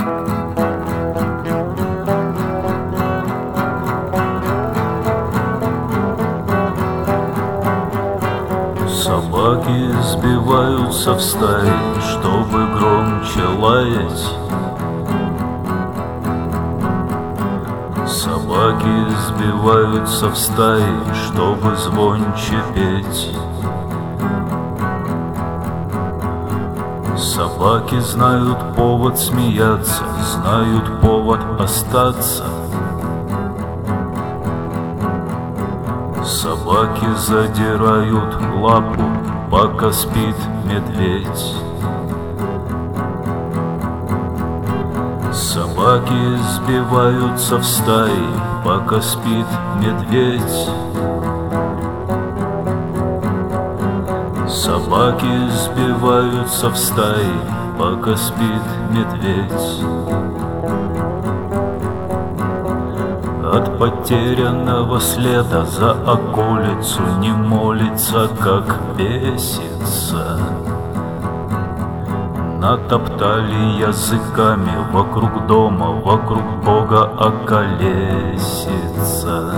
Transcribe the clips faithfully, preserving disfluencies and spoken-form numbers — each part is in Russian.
Собаки сбиваются в стаи, чтобы громче лаять. Собаки сбиваются в стаи, чтобы звонче петь. Собаки знают повод смеяться, знают повод остаться. Собаки задирают лапу, пока спит медведь. Собаки сбиваются в стаи, пока спит медведь. Собаки сбиваются в стаи, пока спит медведь. От потерянного следа за околицу не молится, как бесится. Натоптали языками вокруг дома, вокруг Бога околесица.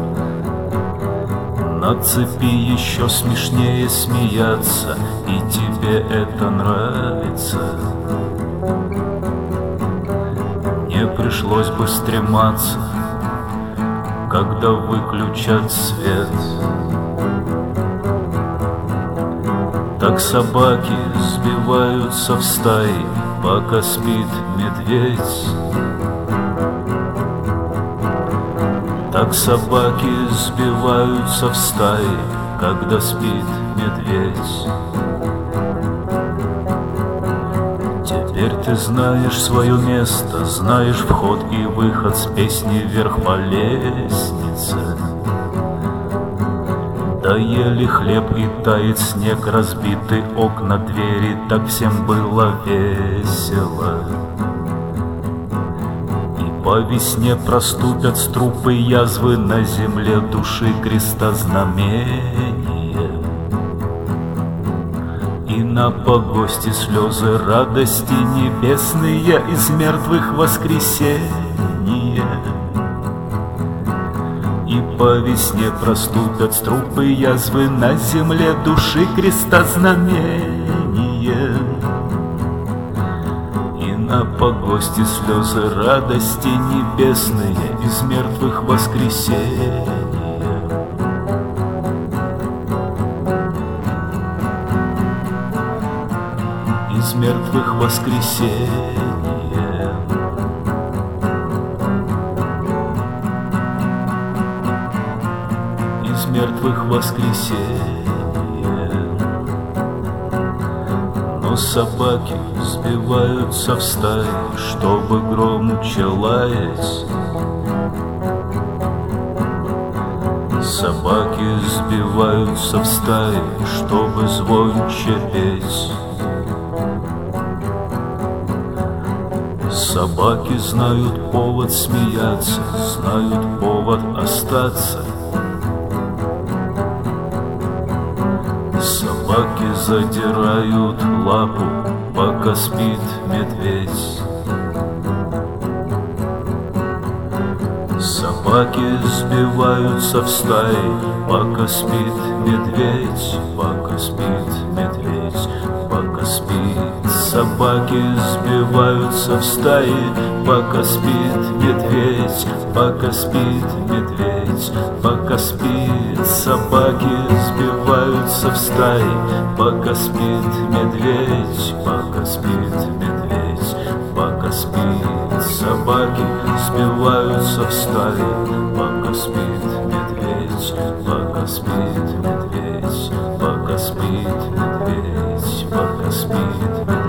На цепи еще смешнее смеяться, и тебе это нравится. Не пришлось бы стрематься, когда выключат свет. Так собаки сбиваются в стаи, пока спит медведь. Так собаки сбиваются в стаи, когда спит медведь. Теперь ты знаешь свое место, знаешь вход и выход с песни вверх по лестнице. Доели хлеб и тает снег, разбиты окна, двери, так всем было весело. И по весне проступят струпы язвы на земле души креста знамения. И на погосте слезы радости небесные из мертвых воскресения. И по весне проступят струпы язвы на земле души креста знамения. И на погосте слезы радости небесные из мертвых воскресения. Из мертвых воскресения. Из мертвых воскресения. Но собаки сбиваются в стаи, чтобы громче лаять. Собаки сбиваются в стаи, чтобы звонче петь. Собаки знают повод смеяться, знают повод остаться. Собаки задирают лапу, пока спит медведь. Собаки сбиваются в стаи, пока спит медведь, пока спит медведь, пока спит. Собаки сбиваются в стаи, пока спит медведь, пока спит медведь, пока спит. Собаки сбиваются в стаи, пока спит медведь, пока спит медведь, пока спит. Собаки сбиваются в стаи, пока спит медведь, пока спит медведь, пока спит медведь, пока спит медведь.